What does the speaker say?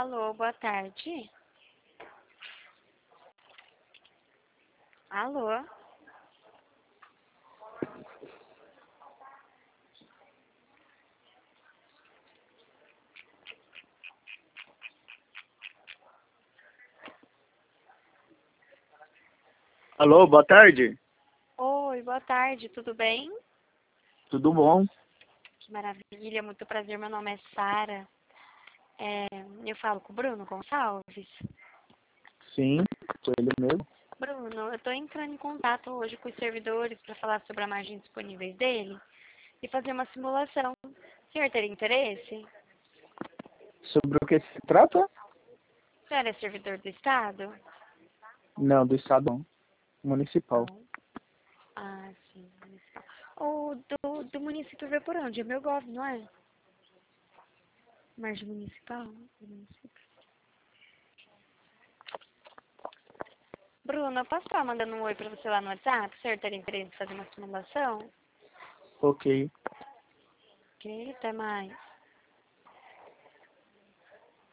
Alô, boa tarde. Alô? Alô, boa tarde. Oi, boa tarde, tudo bem? Tudo bom? Que maravilha, muito prazer, meu nome é Sara. Eu falo com o Bruno Gonçalves. Sim, sou ele mesmo. Bruno, eu estou entrando em contato hoje com os servidores para falar sobre a margem disponíveis dele e fazer uma simulação. O senhor teria interesse? Sobre o que se trata? O senhor é servidor do Estado? Não, do estado não. Municipal. Não. Ah, sim, municipal. O do município veio por onde? É meu gov, não é? Margem municipal? Município. Bruno, eu posso estar mandando um oi para você lá no WhatsApp? O senhor teria interesse em fazer uma simulação? Ok. Ok, até mais.